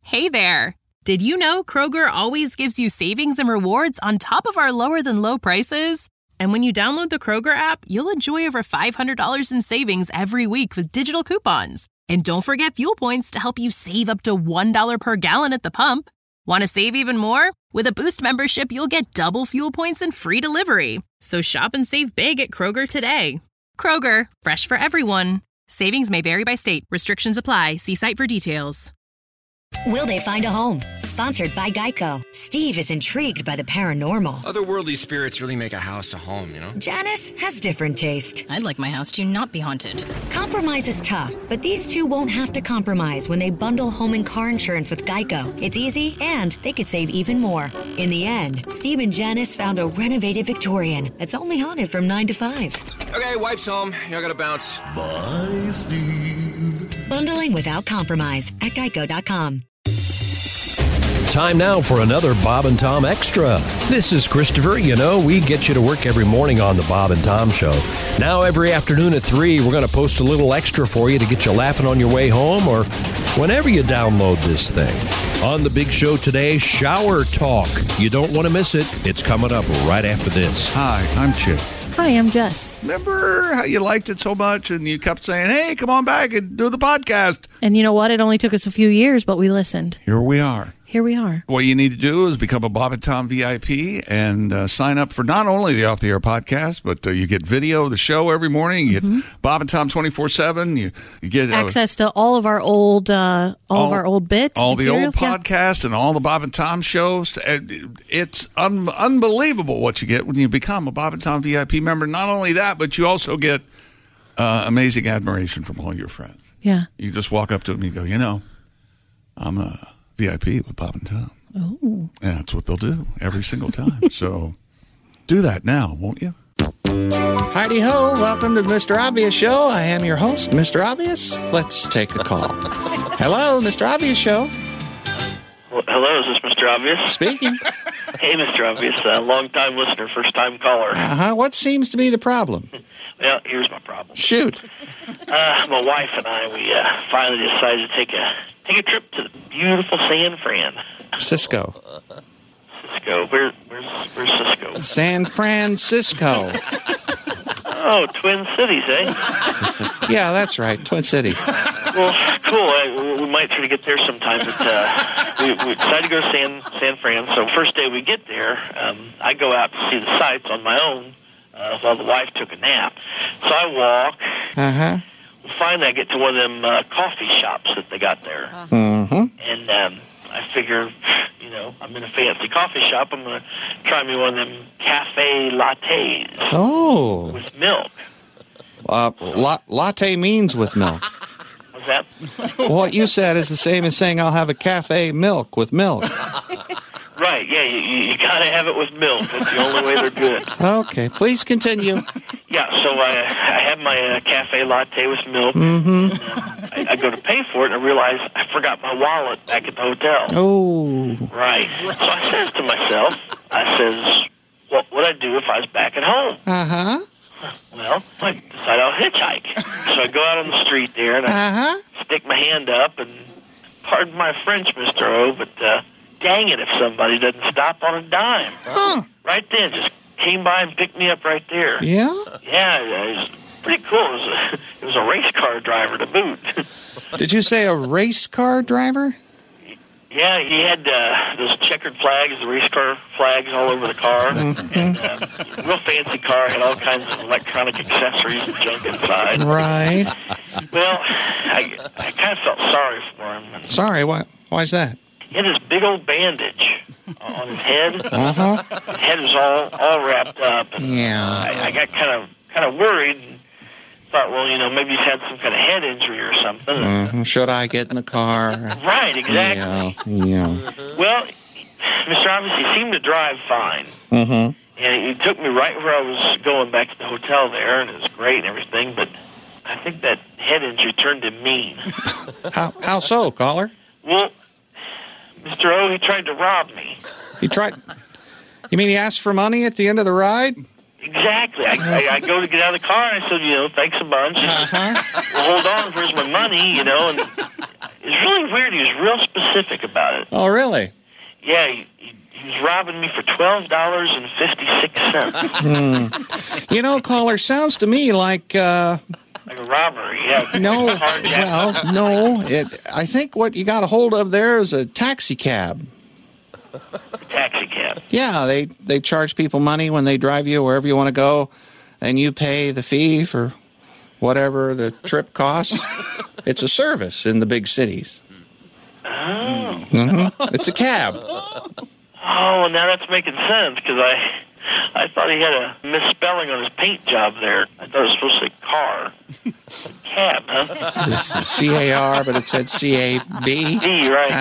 Hey there! Did you know Kroger always gives you savings and rewards on top of our lower-than-low prices? And when you download the Kroger app, you'll enjoy over $500 in savings every week with digital coupons. And don't forget fuel points to help you save up to $1 per gallon at the pump. Want to save even more? With a Boost membership, you'll get double fuel points and free delivery. So shop and save big at Kroger today. Kroger, fresh for everyone. Savings may vary by state. Restrictions apply. See site for details. Will they find a home? Sponsored by Geico. Steve is intrigued by the paranormal. Otherworldly spirits really make a house a home, you know? Janice has different taste. I'd like my house to not be haunted. Compromise is tough, but these two won't have to compromise when they bundle home and car insurance with Geico. It's easy, and they could save even more. In the end, Steve and Janice found a renovated Victorian that's only haunted from 9 to 5. Okay, wife's home. I gotta bounce. Bye, Steve. Bundling without compromise at Geico.com. Time now for another Bob and Tom Extra. This is Christopher. You know, we get you to work every morning on the Bob and Tom Show. Now, every afternoon at 3, we're going to post a little extra for you to get you laughing on your way home or whenever you download this thing. On the big show today, Shower Talk. You don't want to miss it. It's coming up right after this. Hi, I'm Chip. Hi, I'm Jess. Remember how you liked it so much and you kept saying, hey, come on back and do the podcast? And you know what? It only took us a few years, but we listened. Here we are. Here we are. What you need to do is become a Bob and Tom VIP and sign up for not only the Off the Air podcast, but you get video of the show every morning. You get Bob and Tom 24/7. You get access to all of our old of our old bits, all material. the old podcasts, and all the Bob and Tom shows. It's unbelievable what you get when you become a Bob and Tom VIP member. Not only that, but you also get amazing admiration from all your friends. Yeah, you just walk up to them and you go, you know, I'm a VIP with Bob and Tom. Oh. And that's what they'll do every single time. So do that now, won't you? Heidi ho, welcome to the Mr. Obvious Show. I am your host, Mr. Obvious. Let's take a call. Hello, Mr. Obvious Show. Well, hello, is this Mr. Obvious? Speaking. Hey, Mr. Obvious, long-time listener, first-time caller. What seems to be the problem? Well, here's my problem. Shoot. My wife and I, we finally decided to take a trip to the beautiful San Fran. Cisco. Where's Cisco? San Francisco. Oh, Twin Cities, eh? Yeah, that's right, Twin City. Well, cool. We might try to get there sometime, but we decided to go to San Fran. So first day we get there, I go out to see the sights on my own while the wife took a nap. So I walk. Uh-huh. Finally, I get to one of them coffee shops that they got there. Mm-hmm. And I figure, you know, I'm in a fancy coffee shop. I'm going to try me one of them cafe lattes. Oh. With milk. Latte means with milk. What's that? What you said is the same as saying I'll have a cafe milk with milk. Right, yeah, you got to have it with milk. That's the only way they're good. Okay, please continue. Yeah, so I have my cafe latte with milk. Mm-hmm. I go to pay for it, and I realize I forgot my wallet back at the hotel. Oh. Right. So I says to myself, what would I do if I was back at home? Uh-huh. Well, I decide I'll hitchhike. So I go out on the street there, and I stick my hand up, and pardon my French, Mr. O, but dang it if somebody doesn't stop on a dime. Huh. Right then, just came by and picked me up right there. Yeah? Yeah, it was pretty cool. It was a race car driver to boot. Did you say a race car driver? Yeah, he had those checkered flags, the race car flags all over the car. Mm-hmm. And real fancy car, had all kinds of electronic accessories and junk inside. Right. Well, I kind of felt sorry for him. Sorry, why's that? He had this big old bandage on his head. Uh-huh. His head was all wrapped up. And Yeah. I got kind of worried and thought, well, you know, maybe he's had some kind of head injury or something. Mm-hmm. Should I get in the car? Right, exactly. Yeah. Well, Mr. Obvious, he seemed to drive fine. Mm-hmm. And he took me right where I was going back to the hotel there, and it was great and everything, but I think that head injury turned him mean. How so, caller? Well, Mr. O, he tried to rob me. He tried... You mean he asked for money at the end of the ride? Exactly. I go to get out of the car, and I said, you know, thanks a bunch. Uh-huh. Well, hold on, here's my money, you know, and It was really weird. He was real specific about it. Oh, really? Yeah, he was robbing me for $12.56. You know, caller, sounds to me like... Like a robbery, yeah. No, well, no. I think what you got a hold of there is a taxi cab. Taxi cab. Yeah, they charge people money when they drive you wherever you want to go, and you pay the fee for whatever the trip costs. It's a service in the big cities. Oh. Mm-hmm. It's a cab. Oh, well, now that's making sense, because I thought he had a misspelling on his paint job there. I thought it was supposed to say car. Cab, huh? It's C-A-R, but it said C-A-B. B, right.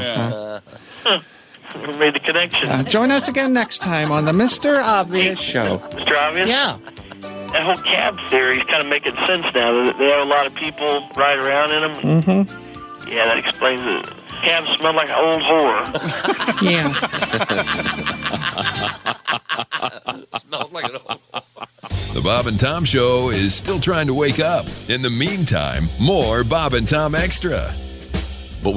We made the connection. Join us again next time on the Mr. Obvious Show. Mr. Obvious? Yeah. That whole cab theory is kind of making sense now. They have a lot of people ride around in them. Mm-hmm. Yeah, that explains it. Cab smelled like an old whore. Yeah. Smelled like an old whore. The Bob and Tom Show is still trying to wake up. In the meantime, more Bob and Tom Extra. But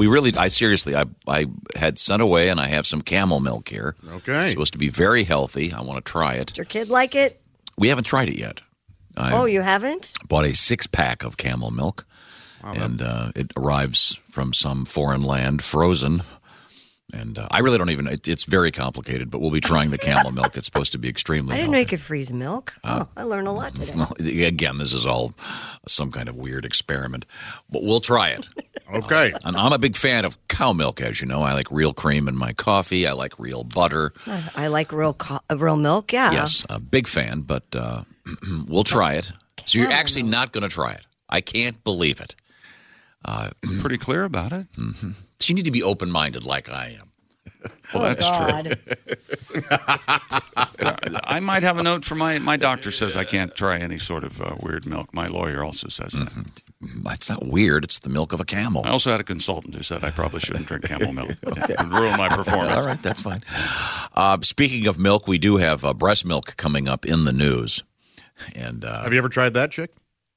I had sent away, and I have some camel milk here. Okay. It's supposed to be very healthy. I want to try it. Does your kid like it? We haven't tried it yet. You haven't? Bought a 6-pack of camel milk, and it arrives from some foreign land, frozen. And I really don't even. It's very complicated, but we'll be trying the camel milk. It's supposed to be extremely I didn't healthy. know you could freeze milk. I learned a lot today. Well, again, this is all some kind of weird experiment, but we'll try it. Okay. And I'm a big fan of cow milk, as you know. I like real cream in my coffee. I like real butter. I like real milk, yeah. Yes, a big fan, but we'll try it. So you're actually not going to try it. I can't believe it. Pretty clear about it. Mm-hmm. So you need to be open-minded like I am. Well, that's true. I might have a note for my doctor says I can't try any sort of weird milk. My lawyer also says that. It's not weird. It's the milk of a camel. I also had a consultant who said I probably shouldn't drink camel milk. It would ruin my performance. All right, that's fine. Speaking of milk, we do have breast milk coming up in the news. And have you ever tried that, Chick?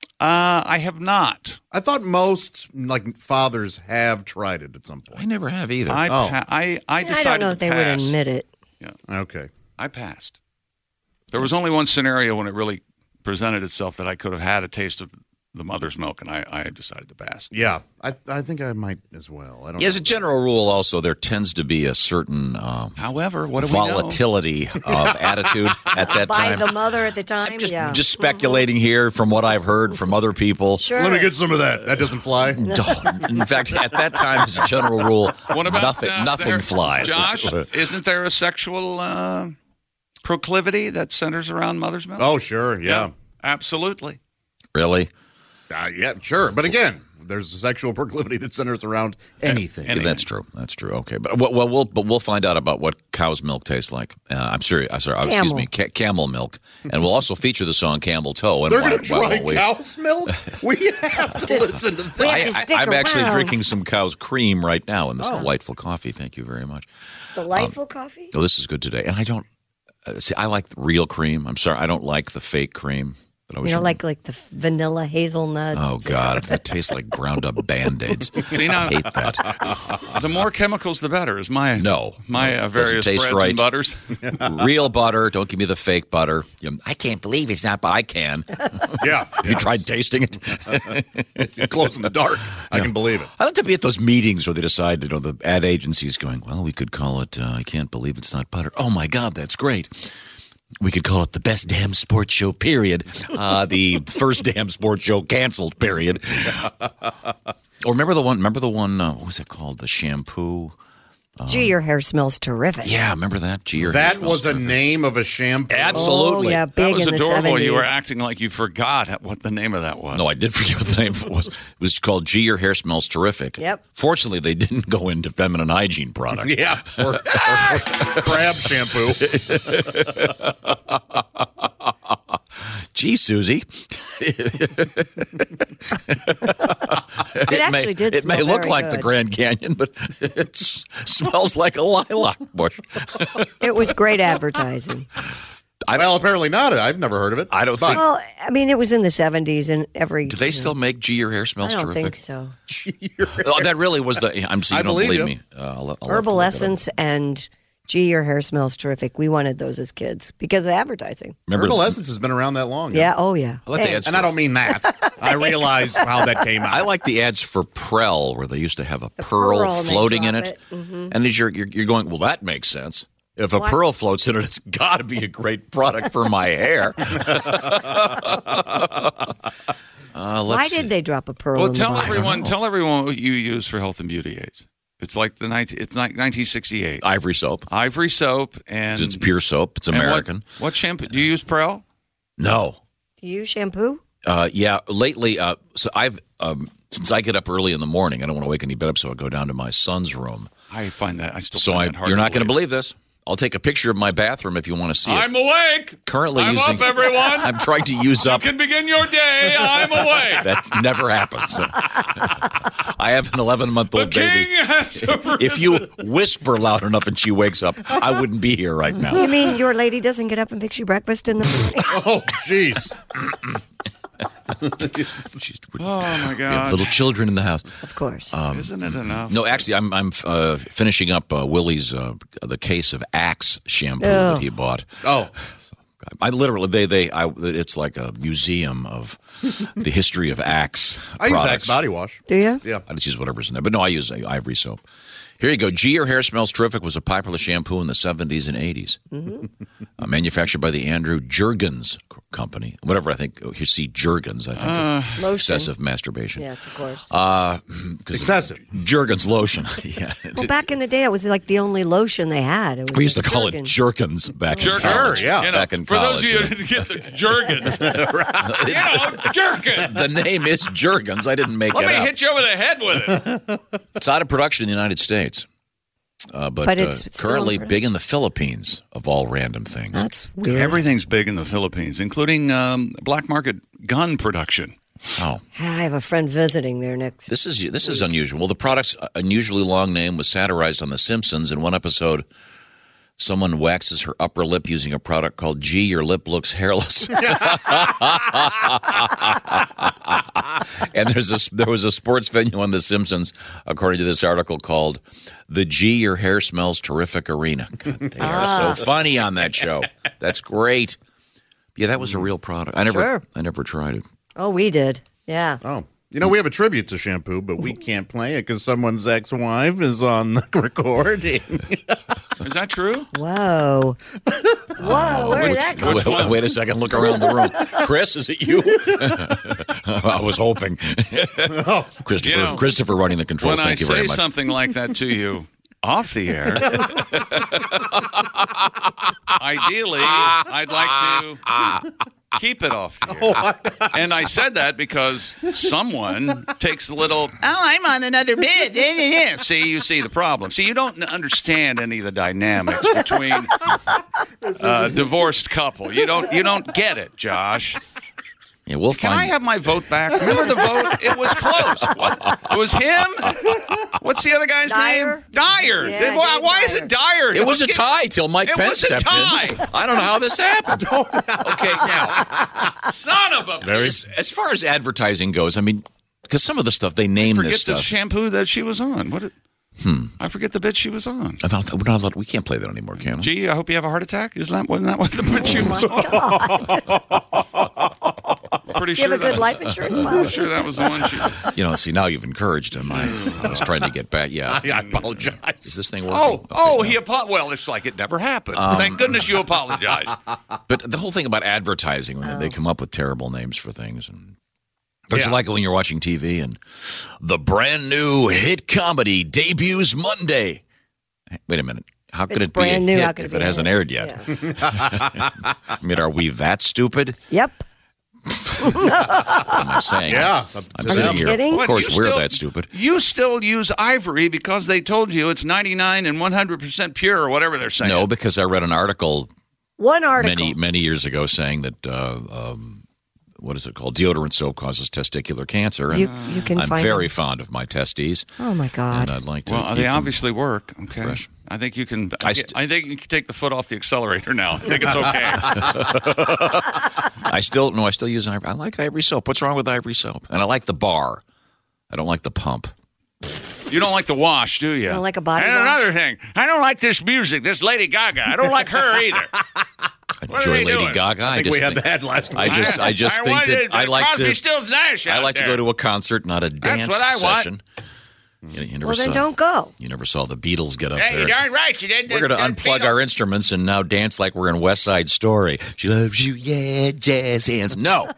I have not. I thought most fathers have tried it at some point. I never have either. I decided I don't know if they would admit it. Yeah. Okay. I passed. There was only one scenario when it really presented itself that I could have had a taste of the mother's milk, and I decided to pass. Yeah, I think I might as well. I don't. As a general rule, also there tends to be a certain, however, what do volatility of attitude at that time. By the mother at the time. Just speculating here from what I've heard from other people. Sure. Let me get some of that. That doesn't fly. In fact, at that time, as a general rule, what about nothing flies. Josh, isn't there a sexual proclivity that centers around mother's milk? Oh, sure, yeah. Absolutely. Really? Yeah, sure. But again, there's a sexual proclivity that centers around anything. Yeah, that's true. That's true. Okay, but we'll find out about what cow's milk tastes like. I'm serious. Excuse me, camel milk, and we'll also feature the song "Camel Toe." And they're going to try cow's milk. We have to listen to that. I'm actually drinking some cow's cream right now in this delightful coffee. Thank you very much. Delightful coffee. Oh, this is good today, and I don't see. I like real cream. I'm sorry, I don't like the fake cream. You know, like the vanilla hazelnut. Oh, God. That tastes like ground up Band-Aids. See, now, I hate that. The more chemicals, the better is my various taste breads right. and butters. Real butter. Don't give me the fake butter. I can't believe it's not, but I can. Yeah. Have you tried tasting it? You're close in the dark. I can believe it. I like to be at those meetings where they decide, the ad agency's going, well, we could call it, I can't believe it's not butter. Oh, my God, that's great. We could call it the best damn sports show, period. The first damn sports show canceled, period. Or remember the one, what was it called? The shampoo. Gee, your hair smells terrific. Yeah, remember that? Gee, your that hair smells was a terrific. name of a shampoo. Absolutely. Oh, yeah, big that was in adorable. the 70s. You were acting like you forgot what the name of that was. No, I did forget what the name was. It was called Gee, your hair smells terrific. Yep. Fortunately, they didn't go into feminine hygiene products. Yeah, or crab shampoo. Gee, Susie. It actually did It may smell look very like the good. Grand Canyon, but it smells like a lilac bush. It was great advertising. Well, apparently not. I've never heard of it. I don't think. Well, I mean, it was in the 70s, and Do they still make Gee, Your Hair Smells I don't Terrific? think so. Oh, that really was the. You don't believe me. I'll Herbal Essence and Gee, Your Hair Smells Terrific. We wanted those as kids because of advertising. Herbal Essence has been around that long. Yeah, oh yeah. I like the ads and I don't mean that. I realize how that came out. I like the ads for Prel where they used to have a pearl floating in it. Mm-hmm. And as you're going, well, that makes sense. If a pearl floats in it, it's got to be a great product for my hair. Why did they drop a pearl? Well, in tell the bottom? everyone what you use for health and beauty aids. It's like it's like 1968. Ivory soap. Ivory soap, and It's pure soap. It's American. What shampoo do you use? Prel? No. Do you use shampoo? Yeah. Lately, so I've since I get up early in the morning, I don't want to wake anybody up, so I go down to my son's room. I find that I still. So find that hard you're to not going to believe. believe this. I'll take a picture of my bathroom if you want to see it. I'm awake. Currently I'm using. up, everyone. I'm trying to use up. You can begin your day. I'm awake. That never happens. I have an 11-month-old The baby. king has arisen. If you whisper loud enough and she wakes up, I wouldn't be here right now. You mean your lady doesn't get up and fix you breakfast in the morning? Oh, jeez. Oh my We have God! little children in the house. Of course. Isn't it enough? No, actually, I'm finishing up Willie's the case of Axe shampoo that he bought. Oh, I literally it's like a museum of the history of Axe. I use products. Axe body wash. Do you? Yeah. I just use whatever's in there, but no, I use Ivory soap. Here you go. Gee, Your Hair Smells Terrific was a popular shampoo in the 70s and 80s. Mm-hmm. Manufactured by the Andrew Jergens Company. Whatever I think. You see Jergens, I think. Of Lotion. excessive masturbation. Yes, of course. Excessive. Jergens lotion. Yeah. Well, back in the day, it was like the only lotion they had. It was We used to like call Jergens. it Jerkins back in Jergens. college. Sure, yeah. Back in For college. those of you who didn't get the Jergens, Jergens. The name is Jergens. I didn't make Let it me up. hit you over the head with it. It's out of production in the United States. But it's still currently in big in the Philippines, of all random things. That's weird. Everything's big in the Philippines, including black market gun production. Oh, I have a friend visiting there next. this is unusual. Well, the product's unusually long name was satirized on The Simpsons. In one episode, someone waxes her upper lip using a product called Gee, Your Lip Looks Hairless. And there was a sports venue on The Simpsons, according to this article, called the Gee, Your Hair Smells Terrific Arena. God, they are so funny on that show. That's great. Yeah, that was a real product. I never tried it. Oh, we did. Yeah. Oh. You know, we have a tribute to shampoo, but we can't play it because someone's ex-wife is on the recording. Is that true? Whoa. Whoa, where did that come from? Wait a second. Look around the room. Chris, is it you? I was hoping. Christopher running the controls. When Thank you very I say much. something like that to you off the air, ideally, I'd like to keep it off the air. And I said that because someone takes a little, I'm on another bid. See, you see the problem. See, you don't understand any of the dynamics between a divorced couple. You don't get it, Josh. Yeah, we'll Can find. I have my vote back? Remember the vote? It was close. What? It was him? What's the other guy's name? Dyer. Yeah, Why is it Dyer? It was a tie till Mike Pence was a stepped tie. in. I don't know how this happened. Okay, now Son of a... as far as advertising goes, I mean, because some of the stuff they name Forget this the stuff. shampoo that she was on. I forget the bit she was on. We can't play that anymore, can we? Gee, I hope you have a heart attack. Wasn't that what the bit she was on? Pretty Do you have a good life insurance policy? Pretty sure that was the one she... See, now you've encouraged him. I was trying to get back. Yeah. I apologize. Is this thing working? He apologized. Well, it's like it never happened. Thank goodness you apologized. But the whole thing about advertising, when they come up with terrible names for things. And don't you like it when you're watching TV and the brand new hit comedy debuts Monday? Wait a minute. How could it be a hit if it hasn't aired yet? Yeah. I mean, are we that stupid? Yep. What am I saying? Yeah. I'm sitting here. kidding? Of course, We're we're that stupid. You still use Ivory because they told you it's 99 and 100% pure or whatever they're saying. No, because I read an article One article. many years ago saying that what is it called? Deodorant soap causes testicular cancer. And you can I'm find very them. fond of my testes. Oh my God! And I'd like to. Well, keep they them obviously work. Okay. fresh. I think you can. I think you can take the foot off the accelerator now. I think it's okay. I still use Ivory. I like Ivory soap. What's wrong with Ivory soap? And I like the bar. I don't like the pump. You don't like the wash, do you? You don't like a body And wash? another thing, I don't like this music. This Lady Gaga. I don't like her either. I What are enjoy they Lady doing? Gaga. I think we had that last week. I just think that I like Crosby, to. Stills, Nash I out like to there. go to a concert, not a dance what I want. session. You never Well, then saw, don't go. You never saw the Beatles get up Hey, there. you're darn right. You didn't. We're going to unplug our instruments and now dance like we're in West Side Story. She loves you, yeah, jazz hands. No.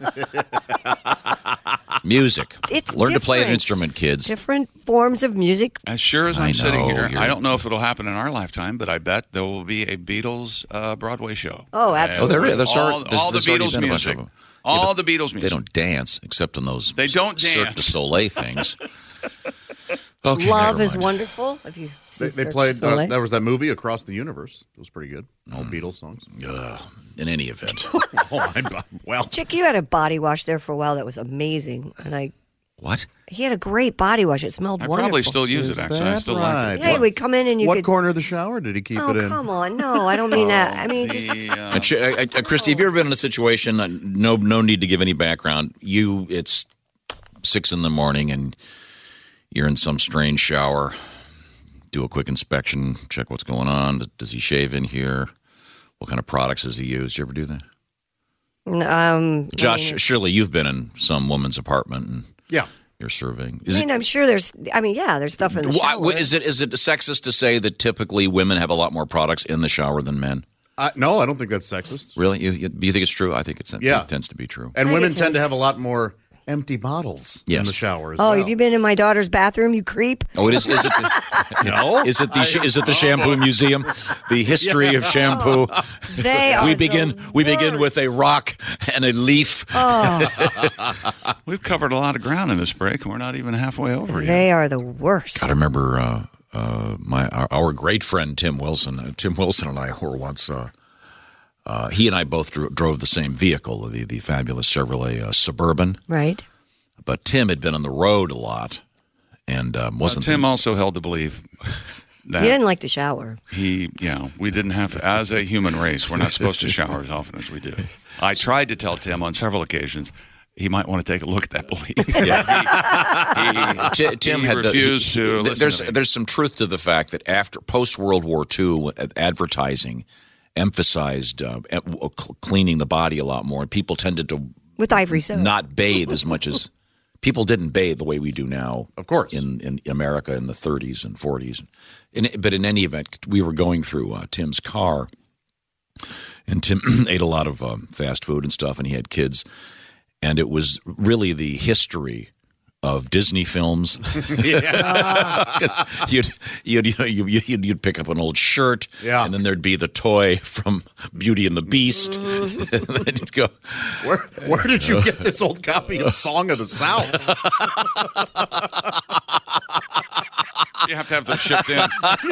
Music. It's Learn to play an different. instrument, kids. Different forms of music. As sure as I I'm sitting know, here, I don't know if it'll happen in our lifetime, but I bet there will be a Beatles Broadway show. Oh, absolutely. Oh, there's all the already Beatles been a bunch music. of them. All the Beatles music. They don't dance except on those They don't Cirque dance. du Soleil things. Okay, Love never is mind. wonderful. Have you seen They Cirque du played. Soleil? There was that movie Across the Universe. It was pretty good. All Beatles songs. In any event. Well, Chick, you had a body wash there for a while that was amazing, and What? he had a great body wash. It smelled I wonderful. probably still use it, actually. I still like it. Yeah, he would come in and you what could. corner of the shower did he keep Oh, it in? come on. No, I don't mean that. I mean, just. Christy, have you ever been in a situation? No need to give any background. It's 6 a.m. and you're in some strange shower. Do a quick inspection, check what's going on. Does he shave in here? What kind of products does he use? You ever do that? Josh, surely you've been in some woman's apartment and you're surveying. I'm sure there's. There's stuff in the shower. Is it sexist to say that typically women have a lot more products in the shower than men? No, I don't think that's sexist. Really? You think it's true? I think it tends to be true. And women tend to have a lot more empty bottles in the shower as well. Have you been in my daughter's bathroom, you creep? Oh, is it? No. Is it the shampoo museum? The history of shampoo. They are we begin with a rock and a leaf. We've covered a lot of ground in this break, and we're not even halfway over yet. They are the worst. I remember our great friend Tim Wilson. Tim Wilson and I were once. He and I both drove the same vehicle, the fabulous Chevrolet Suburban. Right. But Tim had been on the road a lot, and wasn't. Tim also held to believe that He didn't like to shower. we didn't have, as a human race, we're not supposed to shower as often as we do. I tried to tell Tim on several occasions he might want to take a look at that belief. Tim he had refused to listen to me. There's some truth to the fact that after post World War II, advertising emphasized cleaning the body a lot more, and people tended to With Ivory soap. not bathe as much as people didn't bathe the way we do now. Of course, in America in the 30s and 40s. But in any event, we were going through Tim's car, and Tim ate a lot of fast food and stuff, and he had kids, and it was really the history of Disney films. You'd pick up an old shirt, and then there'd be the toy from Beauty and the Beast. And then you'd go, Where did you get this old copy of Song of the South? You have to have those shipped in.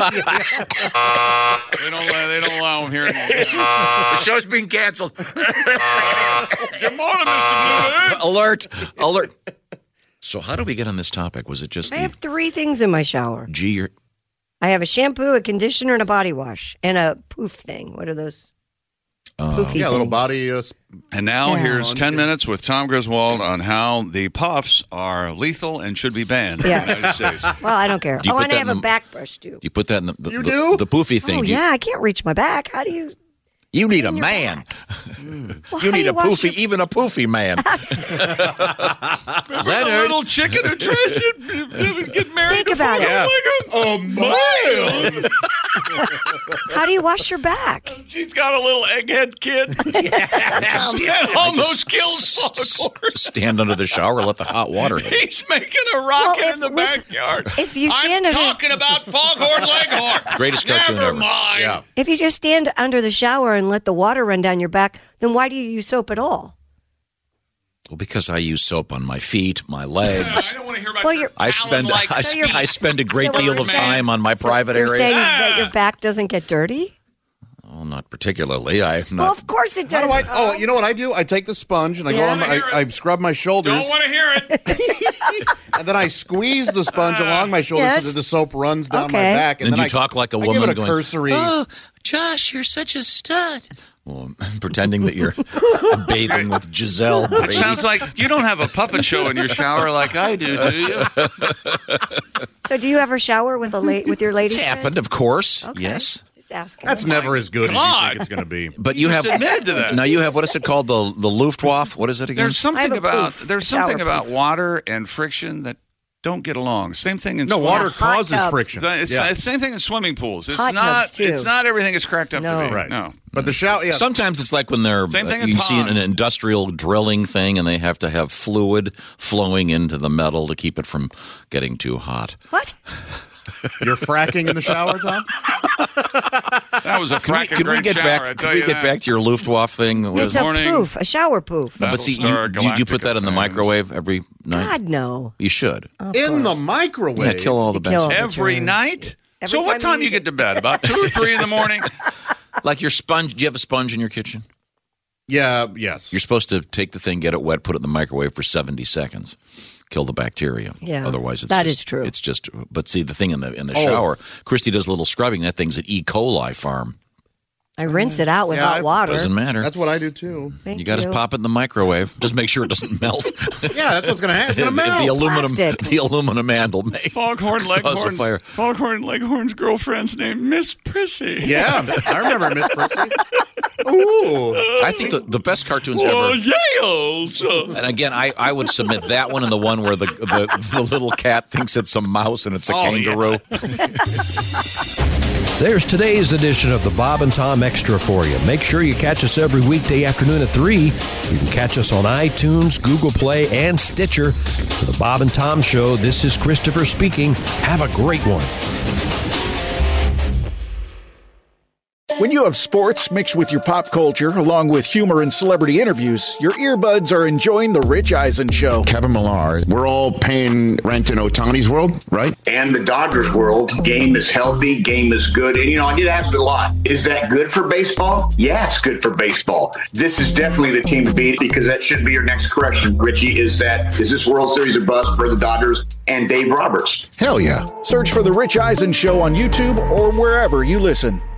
They don't allow them here. The show's being canceled. Good morning, Mr. Bluebird. Alert. So how did we get on this topic? Was it just I have 3 things in my shower. I have a shampoo, a conditioner, and a body wash, and a poof thing. What are those? Poofy a little things. body. And now here's 10 minutes with Tom Griswold on how the puffs are lethal and should be banned in the United States. Well, I don't care. Do you put And I that have in a back brush, too. You put that in the do? the poofy thing. Oh, yeah, I can't reach my back. How do you... You need a man. Well, You how need do a wash poofy, even a poofy man. Remember the little chicken who tries to get married Think about it. a man. How do you wash your back? She's got a little egghead kid. That almost killed Foghorn. Stand under the shower, let the hot water hit. He's making a rocket in the backyard. If you stand I'm under- talking about Foghorn Leghorn. Greatest cartoon Never ever. mind. Yeah. If you just stand under the shower and let the water run down your back, then why do you use soap at all? Well, because I use soap on my feet, my legs. I don't want to hear about Well, your you're- I spend talon-like I spend a great So what deal you're of saying- time on my private You're area. saying that your back doesn't get dirty? Well, not particularly. Well, of course it does. You know what I do? I take the sponge and I go on. I scrub my shoulders. Don't want to hear it. And then I squeeze the sponge along my shoulders so that the soap runs down my back. And then you talk like a woman give it a going, cursory. "Oh, Josh, you're such a stud." Well, pretending that you're bathing with Giselle. It sounds like you don't have a puppet show in your shower like I do you? So do you ever shower with your lady? It's happened, of course. Okay. Yes. Just asking. That's never as good as you think it's going to be. But you have admitted to that. Now you have, what is it called? The Luftwaffe? What is it again? There's something about water and friction that don't get along. Same thing in water causes friction. It's the same thing in swimming pools. It's Hot tubs, too. It's not everything it's cracked up to be. Right. No. But the shower, sometimes it's like when they're Same thing in you see an ponds. industrial drilling thing, and they have to have fluid flowing into the metal to keep it from getting too hot. What? You're fracking in the shower, Tom? That was a fracking Can we great get shower, I back? tell Can we you get that. back to your Luftwaffe thing? It's a poof, a shower poof. But see, you put that in the microwave every night? God, no. You should. In the microwave? Yeah, kill all the bacteria. Every night? Every So what time time you you get to bed? About 2 or 3 in the morning? Like your sponge. Do you have a sponge in your kitchen? Yeah, yes. You're supposed to take the thing, get it wet, put it in the microwave for 70 seconds. Kill the bacteria. Yeah, Otherwise, it's that just, is true. It's just, but see, the thing in the shower, Christy does a little scrubbing. That thing's an E. coli farm. I rinse it out with hot water. Doesn't matter. That's what I do too. You got to pop it in the microwave. Just make sure it doesn't melt. Yeah, that's what's going to happen. It's going to melt. The aluminum handle may Foghorn cause a fire. Leghorn's girlfriend's name, Miss Prissy. Yeah, I remember Miss Prissy. Ooh. I think the best cartoons ever. Yales. And again, I would submit that one and the one where the little cat thinks it's a mouse and it's a kangaroo. There's today's edition of the Bob and Tom Extra for you. Make sure you catch us every weekday afternoon at 3. You can catch us on iTunes, Google Play, and Stitcher. For the Bob and Tom Show, this is Christopher speaking. Have a great one. When you have sports mixed with your pop culture, along with humor and celebrity interviews, your earbuds are enjoying The Rich Eisen Show. Kevin Millar, we're all paying rent in Ohtani's world, right? And the Dodgers world, game is healthy, game is good. And, I get asked a lot, is that good for baseball? Yeah, it's good for baseball. This is definitely the team to beat because that should be your next question, Richie, is this World Series a bust for the Dodgers and Dave Roberts? Hell yeah. Search for The Rich Eisen Show on YouTube or wherever you listen.